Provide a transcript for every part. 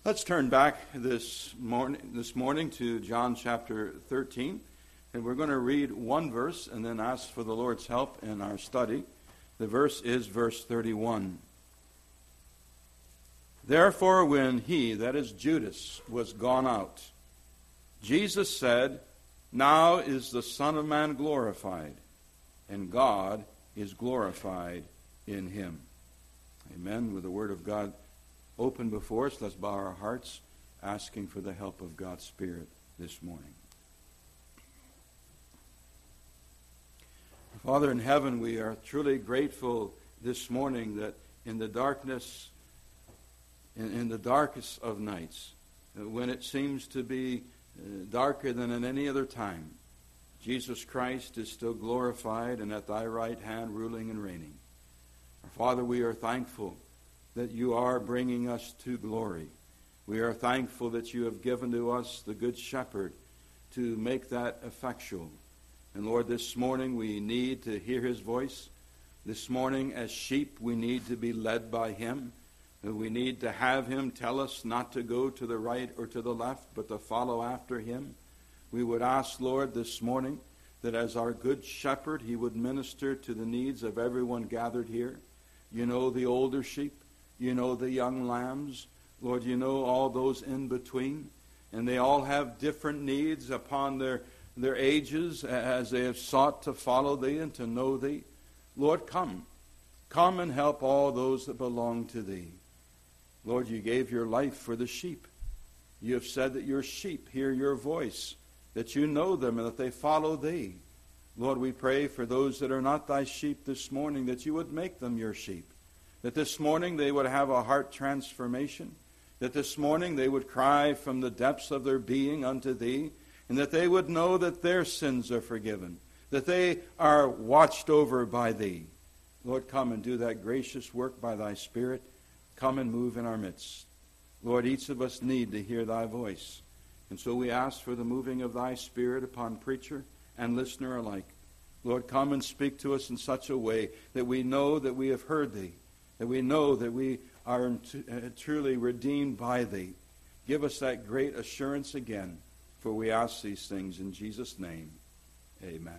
Let's turn back this morning to John chapter 13, and we're going to read one verse and then ask for the Lord's help in our study. The verse is verse 31. Therefore, when he, that is Judas, was gone out, Jesus said, Now is the Son of Man glorified, and God is glorified in him. Amen. With the word of God open before us, let's bow our hearts, asking for the help of God's Spirit this morning. Father in heaven, we are truly grateful this morning that in the darkness, in the darkest of nights, when it seems to be darker than at any other time, Jesus Christ is still glorified and at thy right hand ruling and reigning. Our Father, we are thankful that you are bringing us to glory. We are thankful that you have given to us the Good Shepherd to make that effectual. And Lord, this morning we need to hear his voice. This morning as sheep we need to be led by him. We need to have him tell us not to go to the right or to the left, but to follow after him. We would ask, Lord, this morning that as our Good Shepherd, he would minister to the needs of everyone gathered here. You know the older sheep. You know the young lambs. Lord, you know all those in between. And they all have different needs upon their ages as they have sought to follow thee and to know thee. Lord, come. Come and help all those that belong to thee. Lord, you gave your life for the sheep. You have said that your sheep hear your voice, that you know them and that they follow thee. Lord, we pray for those that are not thy sheep this morning, that you would make them your sheep. That this morning they would have a heart transformation. That this morning they would cry from the depths of their being unto thee. And that they would know that their sins are forgiven. That they are watched over by thee. Lord, come and do that gracious work by thy Spirit. Come and move in our midst. Lord, each of us need to hear thy voice. And so we ask for the moving of thy Spirit upon preacher and listener alike. Lord, come and speak to us in such a way that we know that we have heard thee. That we know that we are truly redeemed by thee. Give us that great assurance again, for we ask these things in Jesus' name. Amen.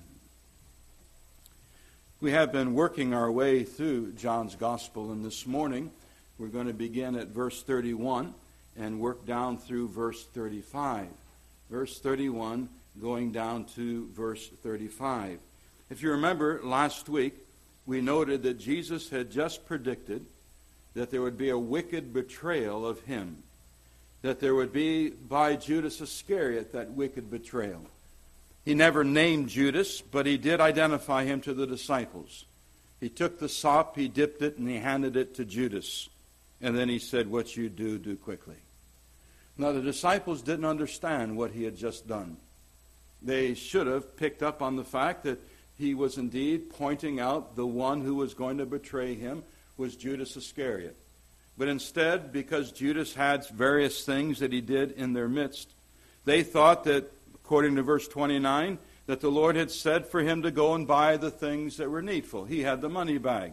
We have been working our way through John's Gospel, and this morning we're going to begin at verse 31 and work down through verse 35. Verse 31 going down to verse 35. If you remember, last week we noted that Jesus had just predicted that there would be a wicked betrayal of him. That there would be by Judas Iscariot that wicked betrayal. He never named Judas, but he did identify him to the disciples. He took the sop, he dipped it, and he handed it to Judas. And then he said, what you do, do quickly. Now the disciples didn't understand what he had just done. They should have picked up on the fact that he was indeed pointing out the one who was going to betray him was Judas Iscariot. But instead, because Judas had various things that he did in their midst, they thought that, according to verse 29, that the Lord had said for him to go and buy the things that were needful. He had the money bag.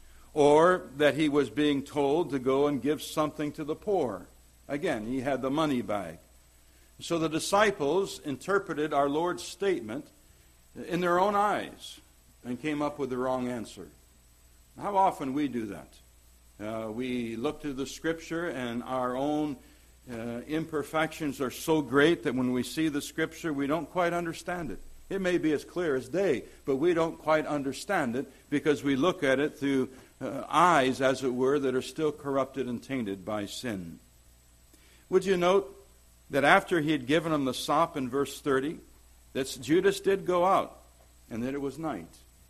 Or that he was being told to go and give something to the poor. Again, he had the money bag. So the disciples interpreted our Lord's statement in their own eyes and came up with the wrong answer. How often we do that? We look to the Scripture and our own imperfections are so great that when we see the Scripture, we don't quite understand it. It may be as clear as day, but we don't quite understand it because we look at it through eyes, as it were, that are still corrupted and tainted by sin. Would you note that after he had given them the sop in verse 30, that Judas did go out and that it was night?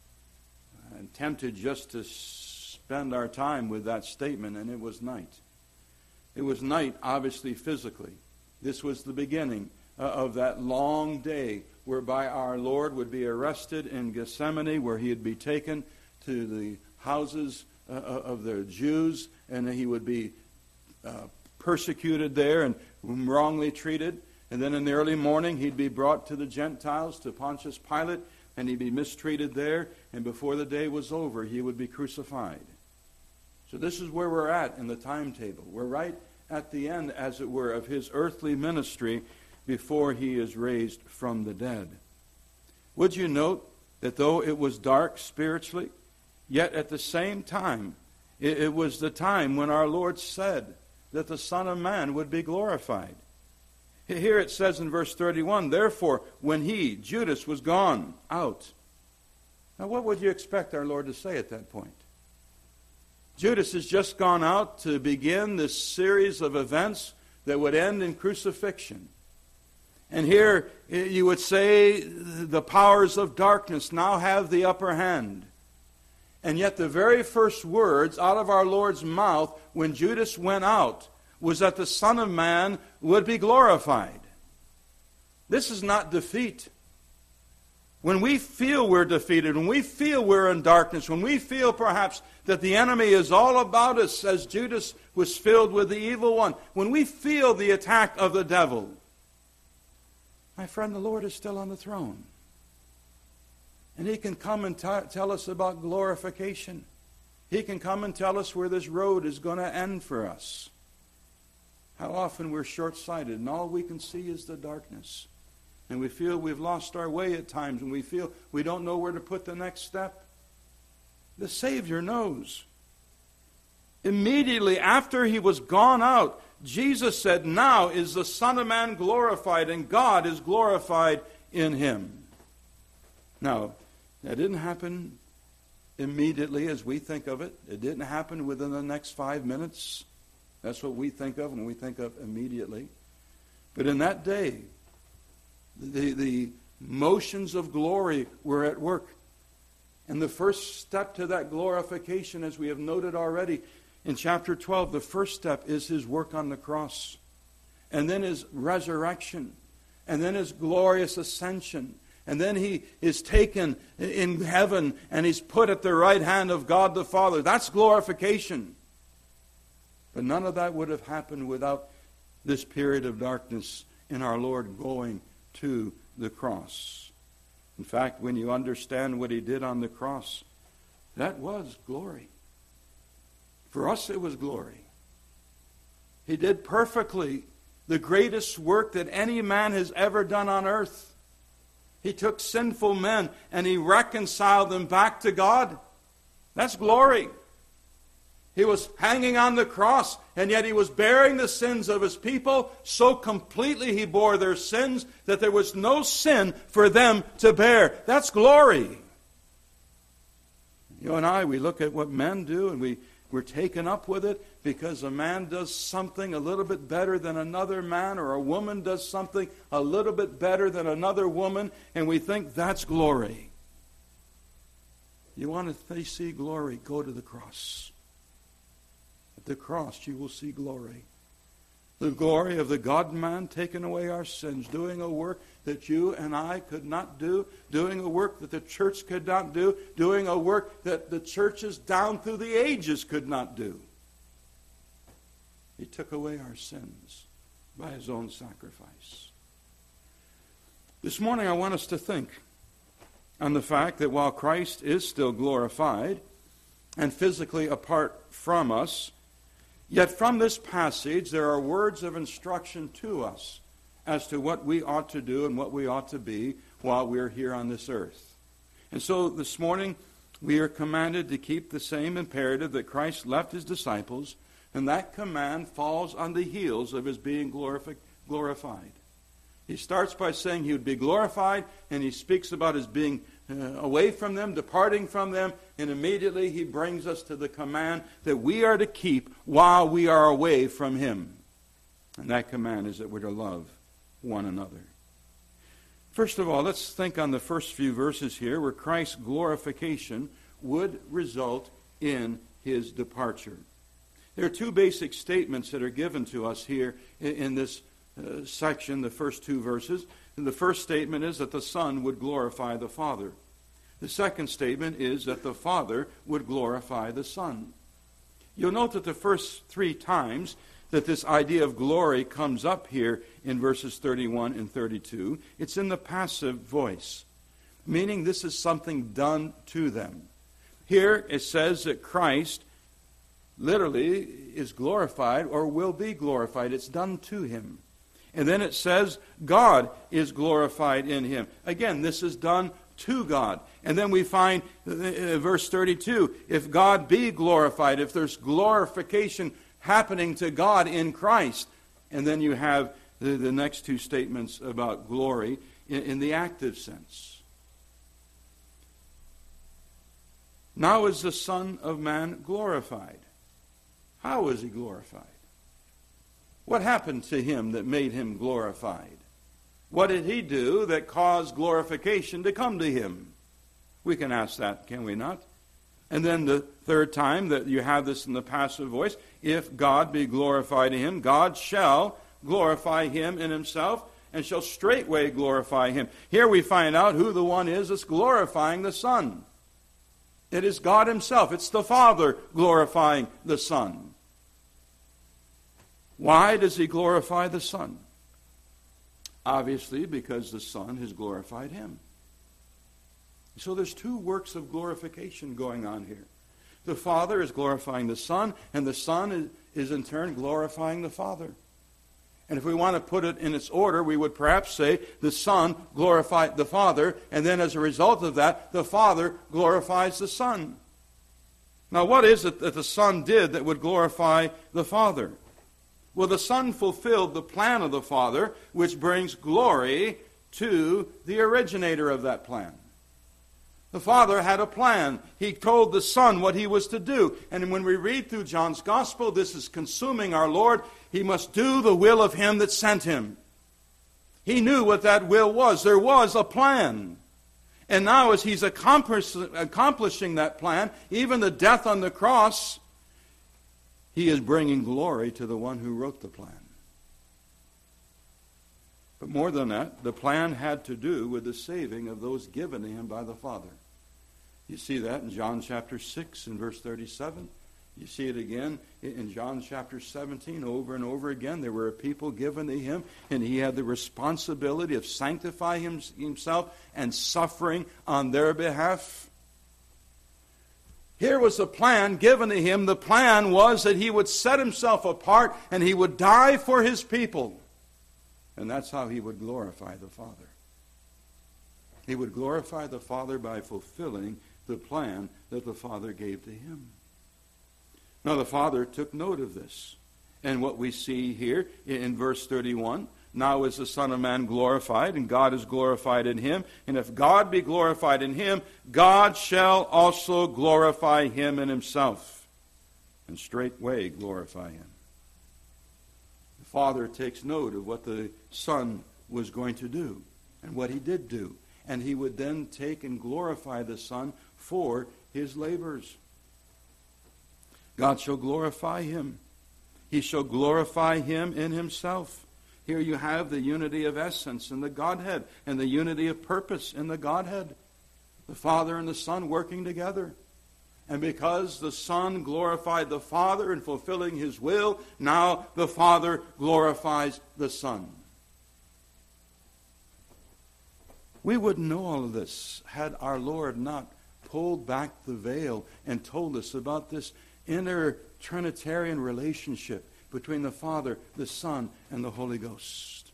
I'm tempted just to spend our time with that statement, and it was night. It was night, obviously, physically. This was the beginning of that long day whereby our Lord would be arrested in Gethsemane, where he would be taken to the houses of the Jews, and he would be persecuted there and wrongly treated. And then in the early morning, he'd be brought to the Gentiles, to Pontius Pilate, and he'd be mistreated there, and before the day was over, he would be crucified. So this is where we're at in the timetable. We're right at the end, as it were, of his earthly ministry before he is raised from the dead. Would you note that though it was dark spiritually, yet at the same time, it was the time when our Lord said that the Son of Man would be glorified. Here it says in verse 31, therefore, when he, Judas, was gone out. Now what would you expect our Lord to say at that point? Judas has just gone out to begin this series of events that would end in crucifixion. And here you would say the powers of darkness now have the upper hand. And yet the very first words out of our Lord's mouth when Judas went out was that the Son of Man would be glorified. This is not defeat. When we feel we're defeated, when we feel we're in darkness, when we feel perhaps that the enemy is all about us, as Judas was filled with the evil one, when we feel the attack of the devil, my friend, the Lord is still on the throne. And He can come and tell us about glorification. He can come and tell us where this road is going to end for us. How often we're short-sighted and all we can see is the darkness. And we feel we've lost our way at times, and we feel we don't know where to put the next step. The Savior knows. Immediately after He was gone out, Jesus said, now is the Son of Man glorified, and God is glorified in Him. Now, that didn't happen immediately as we think of it. It didn't happen within the next 5 minutes. That's what we think of when we think of immediately. But in that day, the motions of glory were at work. And the first step to that glorification, as we have noted already in chapter 12, the first step is His work on the cross. And then His resurrection. And then His glorious ascension. And then He is taken in heaven and He's put at the right hand of God the Father. That's glorification. But none of that would have happened without this period of darkness in our Lord going to the cross. In fact, when you understand what He did on the cross, that was glory. For us, it was glory. He did perfectly the greatest work that any man has ever done on earth. He took sinful men and He reconciled them back to God. That's glory. He was hanging on the cross, and yet He was bearing the sins of His people. So completely He bore their sins that there was no sin for them to bear. That's glory. You and I, we look at what men do, and we're taken up with it because a man does something a little bit better than another man, or a woman does something a little bit better than another woman, and we think that's glory. You want to see glory? Go to the cross. At the cross you will see glory. The glory of the God-man taking away our sins, doing a work that you and I could not do, doing a work that the church could not do, doing a work that the churches down through the ages could not do. He took away our sins by His own sacrifice. This morning I want us to think on the fact that while Christ is still glorified and physically apart from us, yet from this passage there are words of instruction to us as to what we ought to do and what we ought to be while we're here on this earth. And so this morning we are commanded to keep the same imperative that Christ left His disciples, and that command falls on the heels of His being glorified. He starts by saying He would be glorified, and He speaks about His being away from them, departing from them, and immediately He brings us to the command that we are to keep while we are away from Him. And that command is that we're to love one another. First of all, let's think on the first few verses here where Christ's glorification would result in His departure. There are two basic statements that are given to us here in this section, the first two verses. And the first statement is that the Son would glorify the Father. The second statement is that the Father would glorify the Son. You'll note that the first three times that this idea of glory comes up here in verses 31 and 32, it's in the passive voice, meaning this is something done to them. Here it says that Christ literally is glorified or will be glorified. It's done to him. And then it says God is glorified in him. Again, this is done to God. And then we find verse 32, if God be glorified, if there's glorification happening to God in Christ. And then you have the next two statements about glory in the active sense. Now is the Son of Man glorified. How is he glorified? What happened to him that made him glorified? What did he do that caused glorification to come to him? We can ask that, can we not? And then the third time that you have this in the passive voice, if God be glorified in him, God shall glorify him in himself, and shall straightway glorify him. Here we find out who the one is that's glorifying the Son. It is God himself. It's the Father glorifying the Son. Why does he glorify the Son? Obviously, because the Son has glorified him. So there's two works of glorification going on here. The Father is glorifying the Son, and the Son is in turn glorifying the Father. And if we want to put it in its order, we would perhaps say the Son glorified the Father, and then as a result of that, the Father glorifies the Son. Now, what is it that the Son did that would glorify the Father? Well, the Son fulfilled the plan of the Father, which brings glory to the originator of that plan. The Father had a plan. He told the Son what he was to do. And when we read through John's Gospel, this is consuming our Lord. He must do the will of him that sent him. He knew what that will was. There was a plan. And now as he's accomplishing that plan, even the death on the cross, he is bringing glory to the one who wrote the plan. But more than that, the plan had to do with the saving of those given to him by the Father. You see that in John chapter 6 and verse 37. You see it again in John chapter 17 over and over again. There were a people given to him, and he had the responsibility of sanctifying himself and suffering on their behalf. Here was a plan given to him. The plan was that he would set himself apart and he would die for his people. And that's how he would glorify the Father. He would glorify the Father by fulfilling the plan that the Father gave to him. Now the Father took note of this. And what we see here in verse 31, now is the Son of Man glorified, and God is glorified in him. And if God be glorified in him, God shall also glorify him in himself, and straightway glorify him. The Father takes note of what the Son was going to do, and what he did do. And he would then take and glorify the Son for his labors. God shall glorify him. He shall glorify him in himself. Here you have the unity of essence in the Godhead and the unity of purpose in the Godhead. The Father and the Son working together. And because the Son glorified the Father in fulfilling his will, now the Father glorifies the Son. We wouldn't know all of this had our Lord not pulled back the veil and told us about this inner Trinitarian relationship between the Father, the Son, and the Holy Ghost.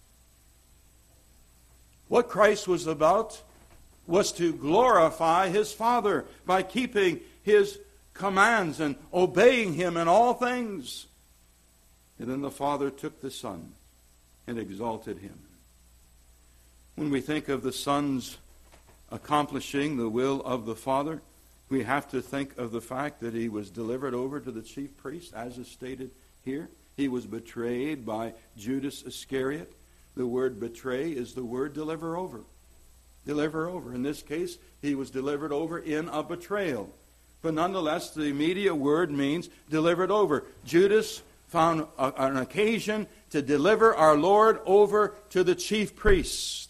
What Christ was about was to glorify his Father by keeping his commands and obeying him in all things. And then the Father took the Son and exalted him. When we think of the Son's accomplishing the will of the Father, we have to think of the fact that he was delivered over to the chief priest, as is stated here. He was betrayed by Judas Iscariot. The word betray is the word deliver over. Deliver over. In this case, he was delivered over in a betrayal. But nonetheless, the immediate word means delivered over. Judas found an occasion to deliver our Lord over to the chief priest.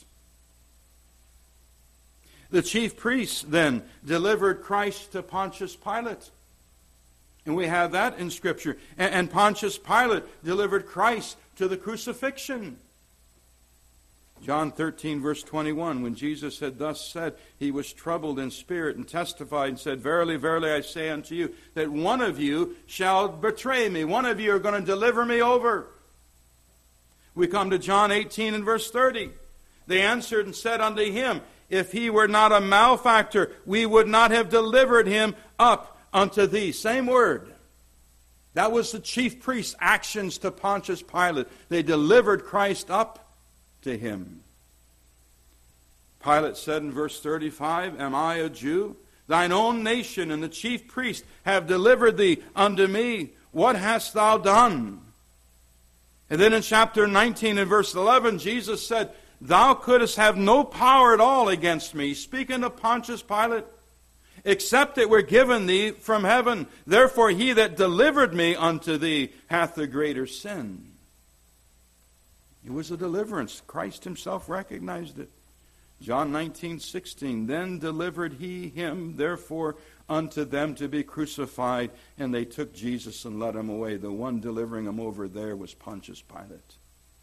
The chief priests then delivered Christ to Pontius Pilate. And we have that in Scripture. And Pontius Pilate delivered Christ to the crucifixion. John 13, verse 21, when Jesus had thus said, he was troubled in spirit and testified and said, Verily, verily, I say unto you, that one of you shall betray me. One of you are going to deliver me over. We come to John 18 and verse 30. They answered and said unto him, If he were not a malefactor, we would not have delivered him up unto thee. Same word. That was the chief priest's actions to Pontius Pilate. They delivered Christ up to him. Pilate said in verse 35, Am I a Jew? Thine own nation and the chief priest have delivered thee unto me. What hast thou done? And then in chapter 19 and verse 11, Jesus said, Thou couldst have no power at all against me, speaking to Pontius Pilate, except it were given thee from heaven. Therefore he that delivered me unto thee hath the greater sin. It was a deliverance. Christ himself recognized it. John 19:16, Then delivered he him, therefore, unto them to be crucified. And they took Jesus and led him away. The one delivering him over there was Pontius Pilate.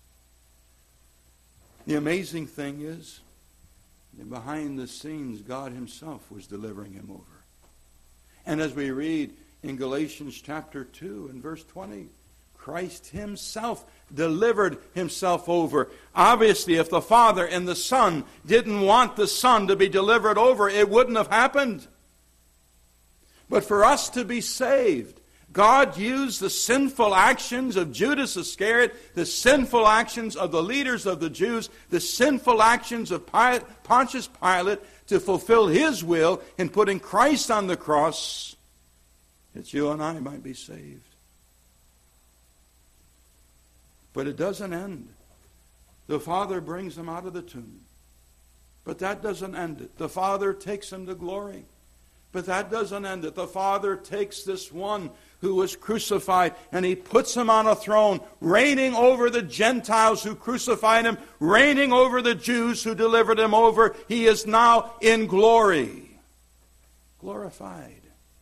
The amazing thing is, that behind the scenes, God himself was delivering him over. And as we read in Galatians chapter 2 and verse 20, Christ himself delivered himself over. Obviously, if the Father and the Son didn't want the Son to be delivered over, it wouldn't have happened. But for us to be saved, God used the sinful actions of Judas Iscariot, the sinful actions of the leaders of the Jews, the sinful actions of Pontius Pilate to fulfill his will in putting Christ on the cross, that you and I might be saved. But it doesn't end. The Father brings him out of the tomb. But that doesn't end it. The Father takes him to glory. But that doesn't end it. The Father takes this one who was crucified and he puts him on a throne, reigning over the Gentiles who crucified him, reigning over the Jews who delivered him over. He is now in glory. Glorified.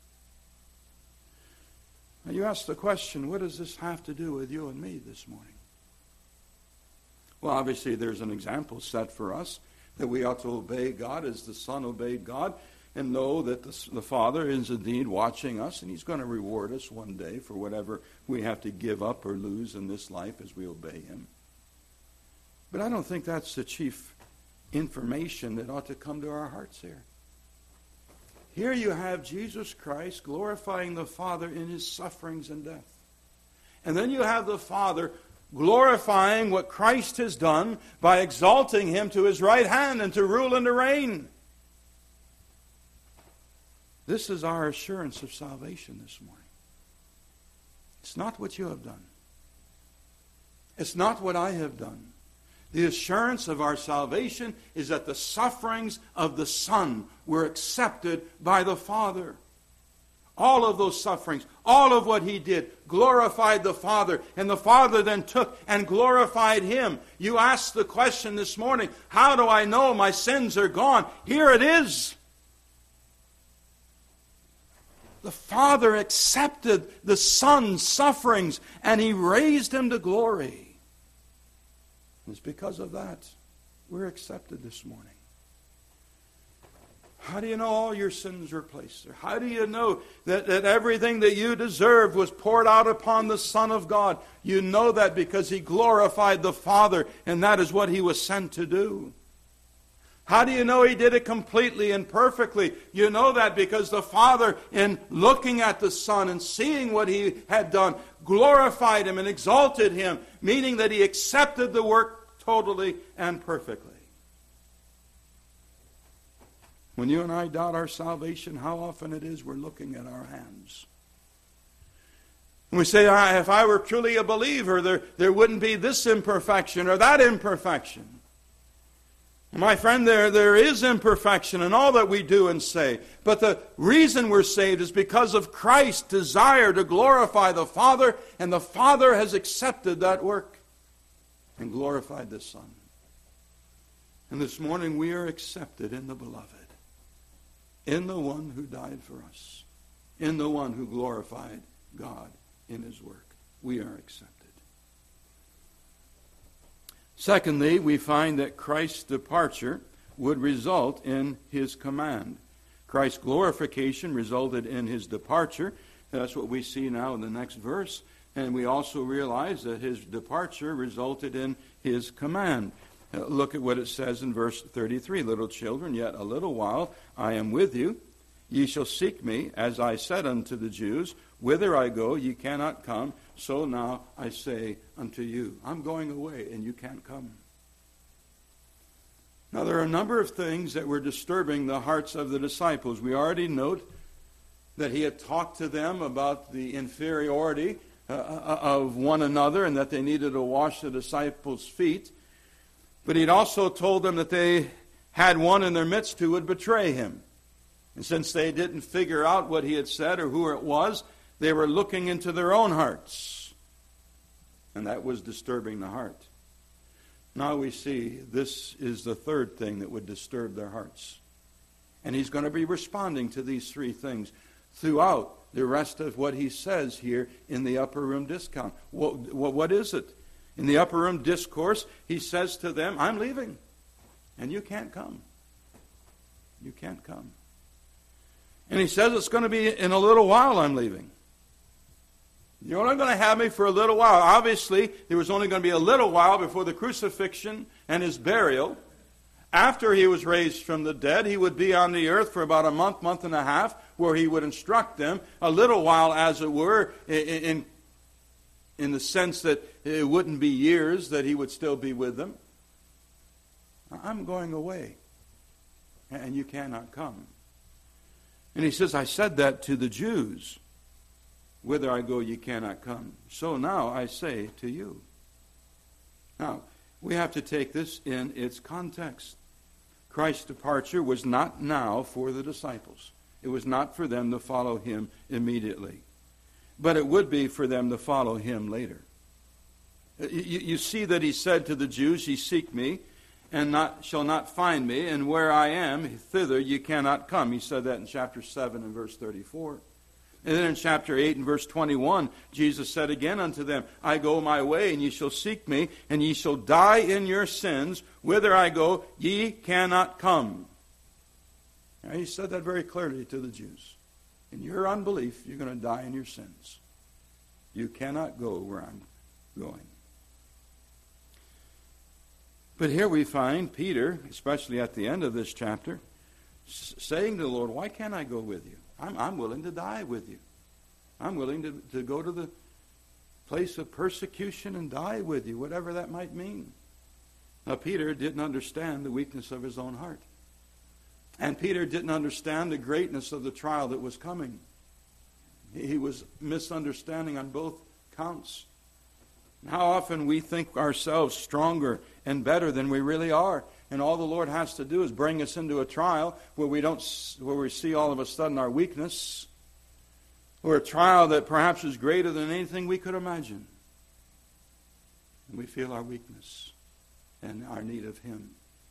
Now you ask the question, what does this have to do with you and me this morning? Well, obviously there's an example set for us that we ought to obey God as the Son obeyed God and know that the Father is indeed watching us and he's going to reward us one day for whatever we have to give up or lose in this life as we obey him. But I don't think that's the chief information that ought to come to our hearts here. Here you have Jesus Christ glorifying the Father in his sufferings and death. And then you have the Father glorifying what Christ has done by exalting him to his right hand and to rule and to reign. This is our assurance of salvation this morning. It's not what you have done. It's not what I have done. The assurance of our salvation is that the sufferings of the Son were accepted by the Father. All of those sufferings, all of what he did, glorified the Father. And the Father then took and glorified him. You asked the question this morning, how do I know my sins are gone? Here it is. The Father accepted the Son's sufferings and he raised him to glory. It's because of that we're accepted this morning. How do you know all your sins were placed there? How do you know that everything that you deserved was poured out upon the Son of God? You know that because he glorified the Father, and that is what he was sent to do. How do you know he did it completely and perfectly? You know that because the Father, in looking at the Son and seeing what he had done, glorified him and exalted him, meaning that he accepted the work totally and perfectly. When you and I doubt our salvation, how often it is we're looking at our hands. And we say, if I were truly a believer, there wouldn't be this imperfection or that imperfection. My friend, there is imperfection in all that we do and say. But the reason we're saved is because of Christ's desire to glorify the Father, and the Father has accepted that work and glorified the Son. And this morning we are accepted in the Beloved. In the one who died for us. In the one who glorified God in his work. We are accepted. Secondly, we find that Christ's departure would result in his command. Christ's glorification resulted in his departure. That's what we see now in the next verse. And we also realize that his departure resulted in his command. Look at what it says in verse 33. Little children, yet a little while I am with you. Ye shall seek me, as I said unto the Jews, whither I go, ye cannot come. So now I say unto you. I'm going away, and you can't come. Now, there are a number of things that were disturbing the hearts of the disciples. We already note that he had talked to them about the inferiority of one another and that they needed to wash the disciples' feet. But he'd also told them that they had one in their midst who would betray him. And since they didn't figure out what he had said or who it was, they were looking into their own hearts. And that was disturbing the heart. Now we see this is the third thing that would disturb their hearts. And he's going to be responding to these three things throughout the rest of what he says here in the upper room discourse. What is it? In the upper room discourse, he says to them, I'm leaving, and you can't come. You can't come. And he says it's going to be in a little while I'm leaving. You're only going to have me for a little while. Obviously, there was only going to be a little while before the crucifixion and his burial. After he was raised from the dead, he would be on the earth for about a month, month and a half, where he would instruct them, a little while, as it were, in the sense that it wouldn't be years that he would still be with them. I'm going away, and you cannot come. And he says, I said that to the Jews. Whither I go, ye cannot come. So now I say to you. Now, we have to take this in its context. Christ's departure was not now for the disciples. It was not for them to follow him immediately. But it would be for them to follow him later. You see that he said to the Jews, ye seek me, and shall not find me, and where I am, thither ye cannot come. He said that in chapter 7 and verse 34. And then in chapter 8 and verse 21, Jesus said again unto them, I go my way, and ye shall seek me, and ye shall die in your sins. Whither I go, ye cannot come. Now, he said that very clearly to the Jews. In your unbelief, you're going to die in your sins. You cannot go where I'm going. But here we find Peter, especially at the end of this chapter, saying to the Lord, why can't I go with you? I'm willing to die with you. I'm willing to go to the place of persecution and die with you, whatever that might mean. Now, Peter didn't understand the weakness of his own heart. And Peter didn't understand the greatness of the trial that was coming. He was misunderstanding on both counts. And how often we think ourselves stronger and better than we really are. And all the Lord has to do is bring us into a trial where we see all of a sudden our weakness, or a trial that perhaps is greater than anything we could imagine. And we feel our weakness and our need of him.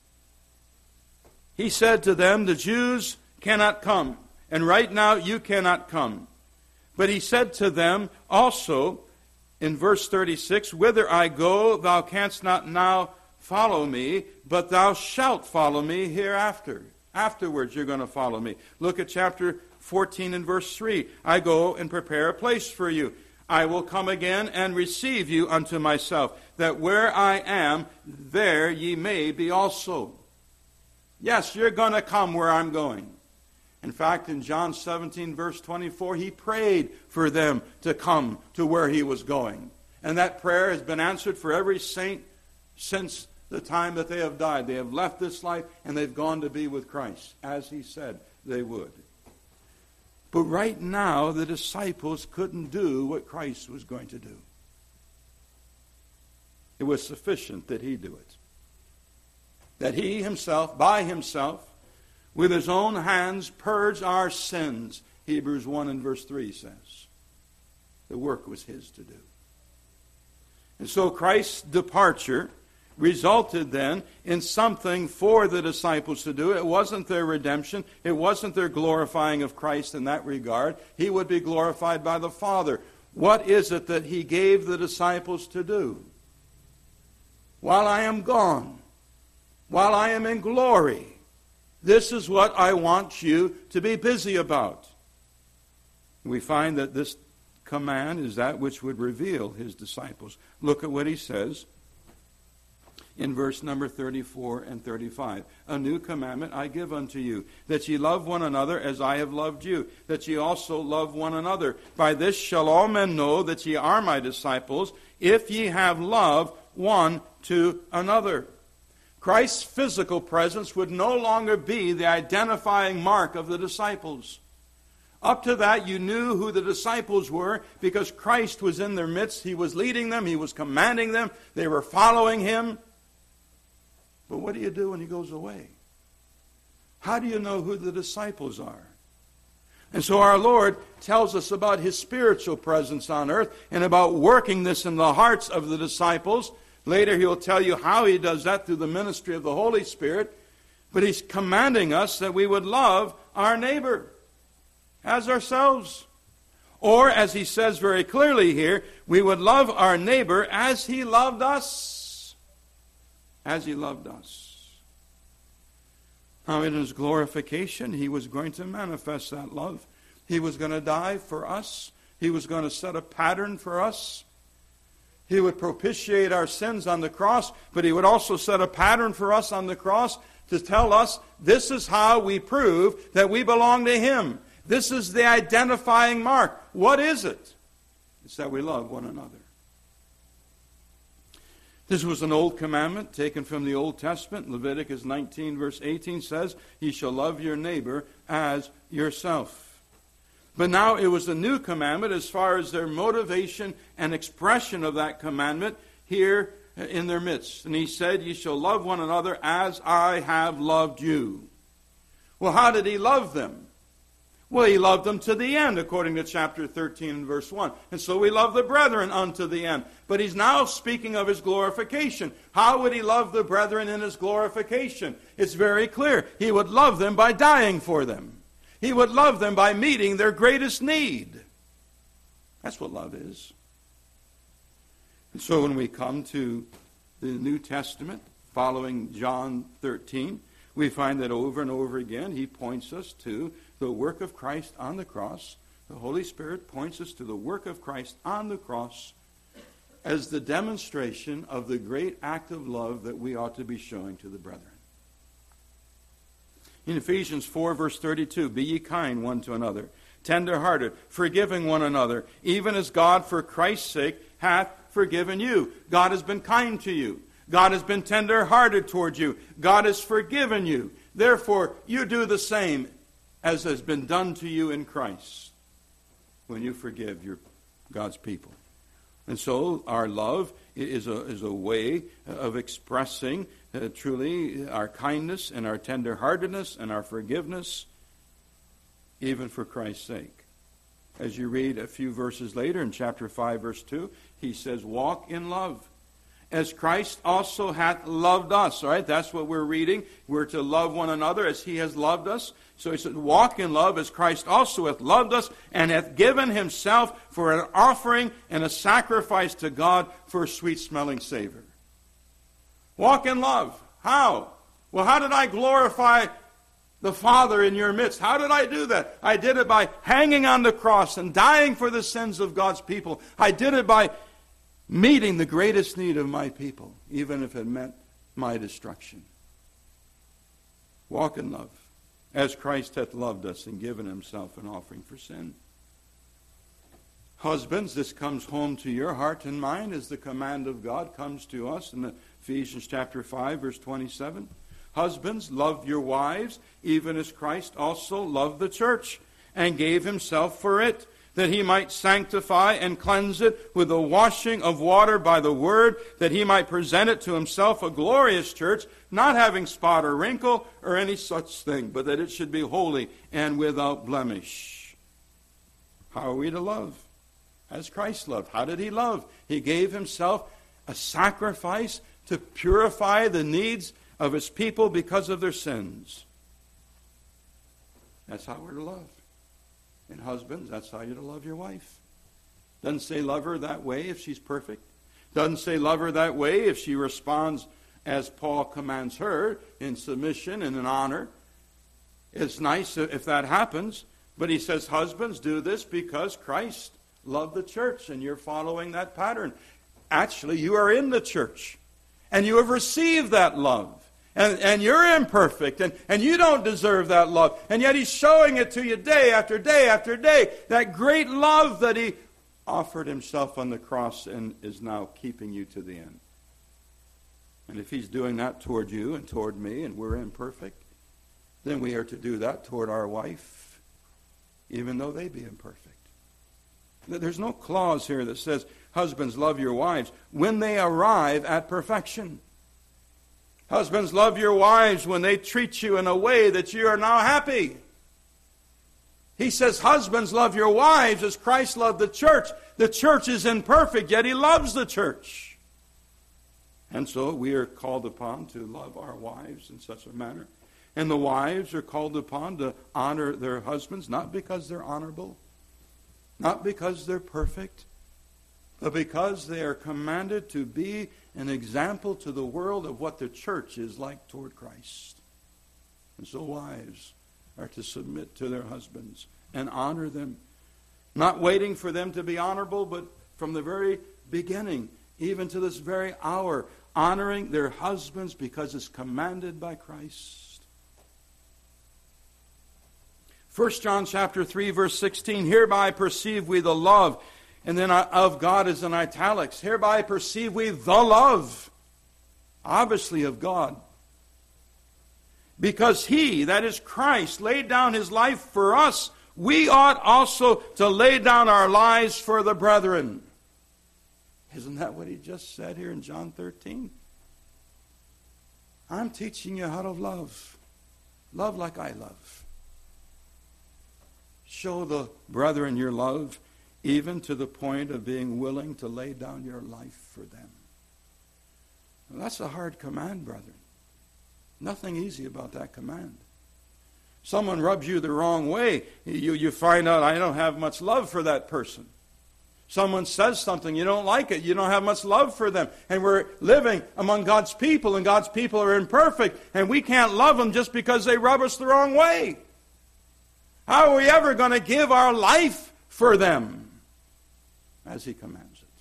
He said to them, the Jews cannot come, and right now you cannot come. But he said to them also in verse 36, whither I go, thou canst not now follow me, but thou shalt follow me hereafter. Afterwards you're going to follow me. Look at chapter 14 and verse 3. I go and prepare a place for you. I will come again and receive you unto myself, that where I am, there ye may be also. Yes, you're going to come where I'm going. In fact, in John 17, verse 24, he prayed for them to come to where he was going. And that prayer has been answered for every saint since the time that they have died. They have left this life and they've gone to be with Christ, as he said they would. But right now, the disciples couldn't do what Christ was going to do. It was sufficient that he do it. That he himself, by himself, with his own hands, purge our sins, Hebrews 1 and verse 3 says. The work was his to do. And so Christ's departure resulted then in something for the disciples to do. It wasn't their redemption. It wasn't their glorifying of Christ in that regard. He would be glorified by the Father. What is it that he gave the disciples to do? while I am gone, while I am in glory. This is what I want you to be busy about. We find that this command is that which would reveal his disciples. Look at what he says in verse number 34 and 35. A new commandment I give unto you, that ye love one another as I have loved you, that ye also love one another. By this shall all men know that ye are my disciples, if ye have love one to another. Christ's physical presence would no longer be the identifying mark of the disciples. Up to that, you knew who the disciples were because Christ was in their midst. He was leading them. He was commanding them. They were following him. But what do you do when he goes away? How do you know who the disciples are? And so our Lord tells us about his spiritual presence on earth and about working this in the hearts of the disciples. Later he'll tell you how he does that through the ministry of the Holy Spirit. But he's commanding us that we would love our neighbor as ourselves. Or, as he says very clearly here, we would love our neighbor as he loved us. As he loved us. Now, in his glorification, he was going to manifest that love. He was going to die for us. He was going to set a pattern for us. He would propitiate our sins on the cross, but he would also set a pattern for us on the cross to tell us this is how we prove that we belong to him. This is the identifying mark. What is it? It's that we love one another. This was an old commandment taken from the Old Testament. Leviticus 19 verse 18 says, "Ye shall love your neighbor as yourself." But now it was a new commandment as far as their motivation and expression of that commandment here in their midst. And he said, "Ye shall love one another as I have loved you." Well, how did he love them? Well, he loved them to the end, according to chapter 13 and verse 1. And so we love the brethren unto the end. But he's now speaking of his glorification. How would he love the brethren in his glorification? It's very clear. He would love them by dying for them. He would love them by meeting their greatest need. That's what love is. And so when we come to the New Testament, following John 13, we find that over and over again he points us to the work of Christ on the cross. The Holy Spirit points us to the work of Christ on the cross as the demonstration of the great act of love that we ought to be showing to the brethren. In Ephesians 4 verse 32, "Be ye kind one to another, tender-hearted, forgiving one another, even as God for Christ's sake hath forgiven you." God has been kind to you. God has been tender-hearted toward you. God has forgiven you. Therefore, you do the same as has been done to you in Christ when you forgive God's people. And so our love is a way of expressing truly our kindness and our tenderheartedness and our forgiveness, even for Christ's sake. As you read a few verses later in chapter 5, verse 2, he says, "Walk in love, as Christ also hath loved us." All right, that's what we're reading. We're to love one another as he has loved us. So he said, "Walk in love as Christ also hath loved us, and hath given himself for an offering and a sacrifice to God for a sweet-smelling savor." Walk in love. How? Well, how did I glorify the Father in your midst? How did I do that? I did it by hanging on the cross and dying for the sins of God's people. I did it by meeting the greatest need of my people, even if it meant my destruction. Walk in love, as Christ hath loved us and given himself an offering for sin. Husbands, this comes home to your heart and mind as the command of God comes to us in Ephesians chapter 5, verse 27. "Husbands, love your wives, even as Christ also loved the church, and gave himself for it, that he might sanctify and cleanse it with the washing of water by the word, that he might present it to himself a glorious church, not having spot or wrinkle or any such thing, but that it should be holy and without blemish." How are we to love? As Christ loved. How did he love? He gave himself a sacrifice to purify the needs of his people because of their sins. That's how we're to love. And husbands, that's how you're to love your wife. Doesn't say love her that way if she's perfect. Doesn't say love her that way if she responds as Paul commands her, in submission and in honor. It's nice if that happens. But he says, husbands, do this because Christ loved the church, and you're following that pattern. Actually, you are in the church, and you have received that love. And you're imperfect, and you don't deserve that love. And yet he's showing it to you day after day after day. That great love that he offered himself on the cross and is now keeping you to the end. And if he's doing that toward you and toward me, and we're imperfect, then we are to do that toward our wife, even though they be imperfect. There's no clause here that says, husbands, love your wives when they arrive at perfection. Husbands, love your wives when they treat you in a way that you are now happy. He says, husbands, love your wives as Christ loved the church. The church is imperfect, yet he loves the church. And so we are called upon to love our wives in such a manner. And the wives are called upon to honor their husbands, not because they're honorable, not because they're perfect, but because they are commanded to be an example to the world of what the church is like toward Christ. And so wives are to submit to their husbands and honor them, not waiting for them to be honorable, but from the very beginning, even to this very hour, honoring their husbands because it's commanded by Christ. 1 John chapter 3, verse 16, hereby perceive we the love, and then of God is in italics. Hereby perceive we the love, obviously of God. Because he, that is Christ, laid down his life for us, we ought also to lay down our lives for the brethren. Isn't that what he just said here in John 13? I'm teaching you how to love. Love like I love. Show the brethren your love, even to the point of being willing to lay down your life for them. Well, that's a hard command, brethren. Nothing easy about that command. Someone rubs you the wrong way, you find out, I don't have much love for that person. Someone says something, you don't like it, you don't have much love for them. And we're living among God's people, and God's people are imperfect, and we can't love them just because they rub us the wrong way. How are we ever going to give our life for them as he commands it?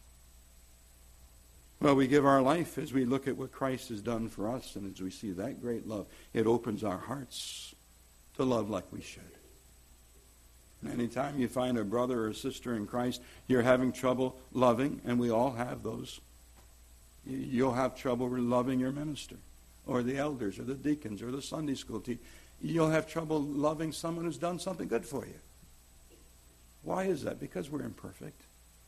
Well, we give our life as we look at what Christ has done for us, and as we see that great love, it opens our hearts to love like we should. And anytime you find a brother or sister in Christ, you're having trouble loving, and we all have those. You'll have trouble loving your minister, or the elders, or the deacons, or the Sunday school teacher. You'll have trouble loving someone who's done something good for you. Why is that? Because we're imperfect.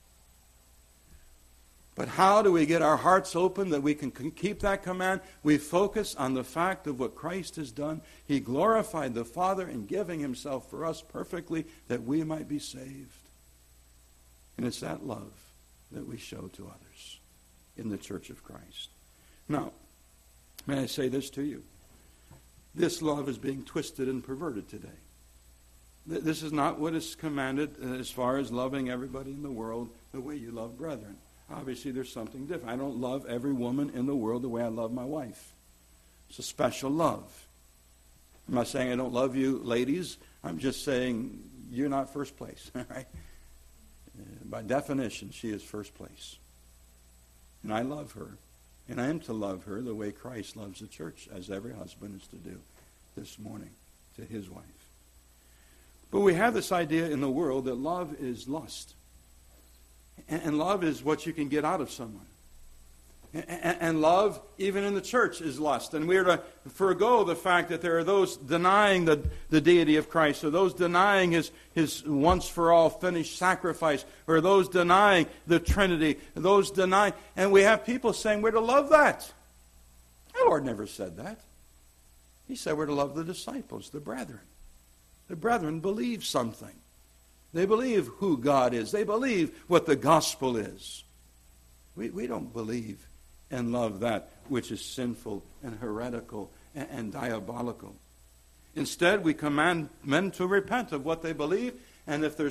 But how do we get our hearts open that we can keep that command? We focus on the fact of what Christ has done. He glorified the Father in giving himself for us perfectly that we might be saved. And it's that love that we show to others in the church of Christ. Now, may I say this to you? This love is being twisted and perverted today. This is not what is commanded as far as loving everybody in the world the way you love brethren. Obviously, there's something different. I don't love every woman in the world the way I love my wife. It's a special love. I'm not saying I don't love you, ladies. I'm just saying you're not first place. Right? By definition, she is first place. And I love her. And I am to love her the way Christ loves the church, as every husband is to do this morning to his wife. But we have this idea in the world that love is lust. And love is what you can get out of someone. And love, even in the church, is lust. And we are to forego the fact that there are those denying the deity of Christ, or those denying his once-for-all finished sacrifice, or those denying the Trinity, those denying. And we have people saying we're to love that. The Lord never said that. He said we're to love the disciples, the brethren. The brethren believe something. They believe who God is. They believe what the gospel is. We don't believe and love that which is sinful and heretical and diabolical. Instead, we command men to repent of what they believe, and if there's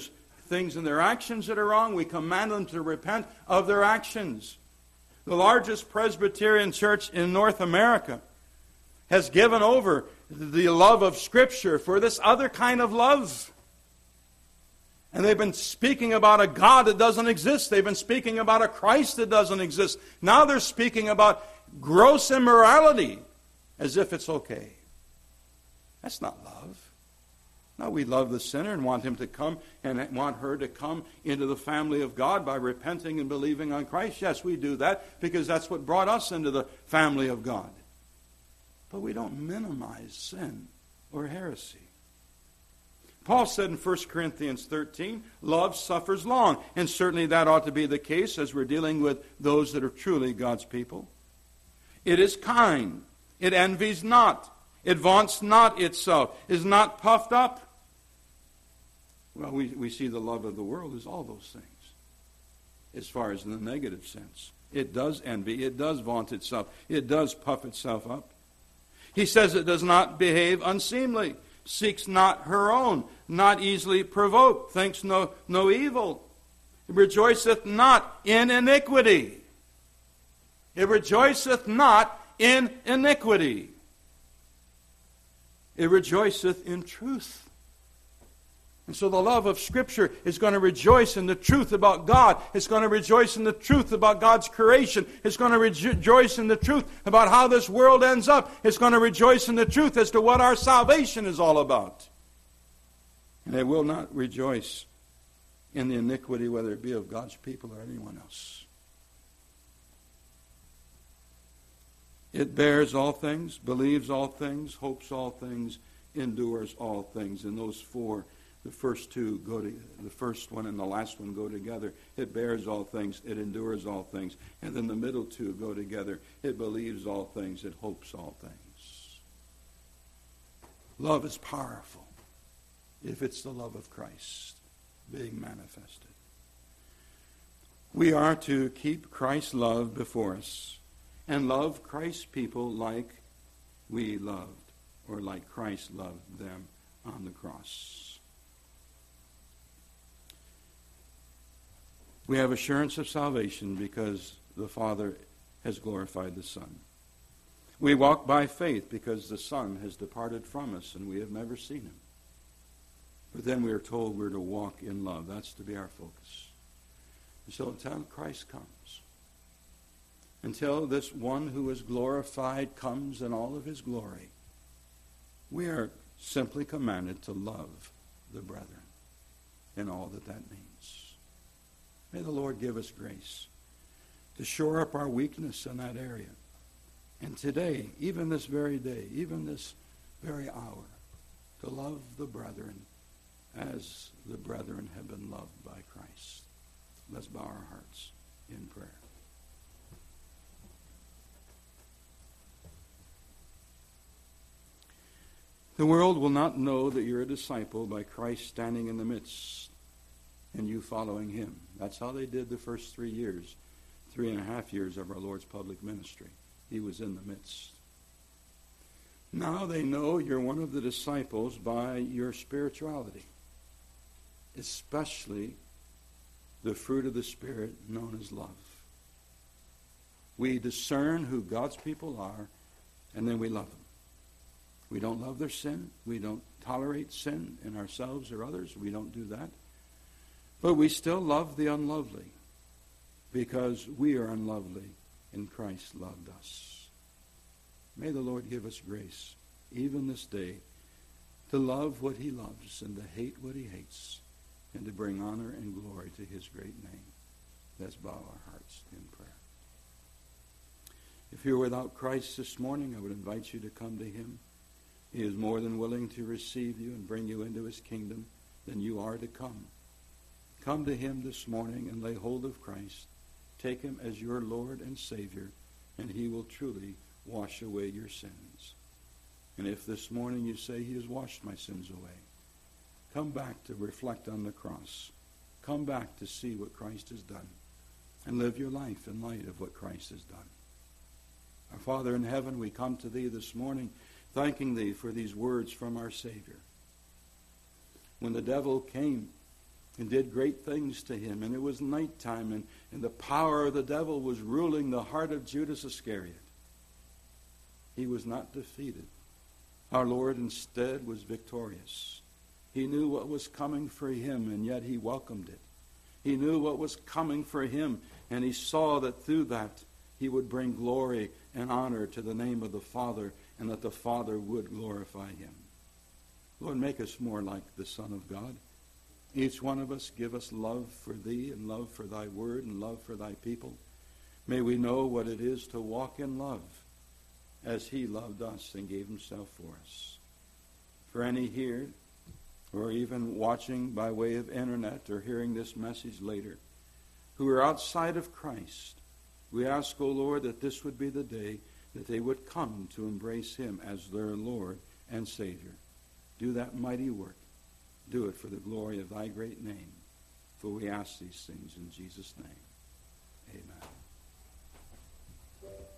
things in their actions that are wrong, we command them to repent of their actions. The largest Presbyterian church in North America has given over the love of Scripture for this other kind of love. And they've been speaking about a God that doesn't exist. They've been speaking about a Christ that doesn't exist. Now they're speaking about gross immorality as if it's okay. That's not love. No, we love the sinner and want him to come and want her to come into the family of God by repenting and believing on Christ. Yes, we do that because that's what brought us into the family of God. But we don't minimize sin or heresy. Paul said in 1 Corinthians 13, love suffers long. And certainly that ought to be the case as we're dealing with those that are truly God's people. It is kind. It envies not. It vaunts not itself. Is not puffed up. Well, we see the love of the world is all those things. As far as in the negative sense. It does envy. It does vaunt itself. It does puff itself up. He says it does not behave unseemly. Seeks not her own. Not easily provoked. Thinks no evil. It rejoiceth not in iniquity. It rejoiceth not in iniquity. It rejoiceth in truth. And so the love of Scripture is going to rejoice in the truth about God. It's going to rejoice in the truth about God's creation. It's going to rejoice in the truth about how this world ends up. It's going to rejoice in the truth as to what our salvation is all about. And it will not rejoice in the iniquity, whether it be of God's people or anyone else. It bears all things, believes all things, hopes all things, endures all things. And those four, the first two go to the first one and the last one go together. It bears all things, it endures all things. And then the middle two go together. It believes all things, it hopes all things. Love is powerful if it's the love of Christ being manifested. We are to keep Christ's love before us and love Christ's people like we loved, or like Christ loved them on the cross. We have assurance of salvation because the Father has glorified the Son. We walk by faith because the Son has departed from us and we have never seen him. But then we are told we're to walk in love. That's to be our focus. And so until Christ comes, until this one who is glorified comes in all of his glory, we are simply commanded to love the brethren in all that that means. May the Lord give us grace to shore up our weakness in that area. And today, even this very day, even this very hour, to love the brethren as the brethren have been loved by Christ. Let's bow our hearts in prayer. The world will not know that you're a disciple by Christ standing in the midst and you following him. That's how they did the first 3 years, 3.5 years of our Lord's public ministry. He was in the midst. Now they know you're one of the disciples by your spirituality, especially the fruit of the Spirit known as love. We discern who God's people are, and then we love them. We don't love their sin. We don't tolerate sin in ourselves or others. We don't do that. But we still love the unlovely because we are unlovely and Christ loved us. May the Lord give us grace, even this day, to love what he loves and to hate what he hates, and to bring honor and glory to his great name. Let's bow our hearts in prayer. If you're without Christ this morning, I would invite you to come to him. He is more than willing to receive you and bring you into his kingdom. Then you are to come. Come to him this morning and lay hold of Christ. Take him as your Lord and Savior, and he will truly wash away your sins. And if this morning you say, he has washed my sins away, come back to reflect on the cross. Come back to see what Christ has done and live your life in light of what Christ has done. Our Father in heaven, we come to thee this morning thanking thee for these words from our Savior. When the devil came and did great things to him. And it was nighttime, and the power of the devil was ruling the heart of Judas Iscariot. He was not defeated. Our Lord instead was victorious. He knew what was coming for him, and yet he welcomed it. He knew what was coming for him, and he saw that through that he would bring glory and honor to the name of the Father, and that the Father would glorify him. Lord, make us more like the Son of God. Each one of us, give us love for thee and love for thy word and love for thy people. May we know what it is to walk in love as he loved us and gave himself for us. For any here, or even watching by way of internet or hearing this message later, who are outside of Christ, we ask, O Lord, that this would be the day that they would come to embrace him as their Lord and Savior. Do that mighty work. Do it for the glory of thy great name. For we ask these things in Jesus' name. Amen.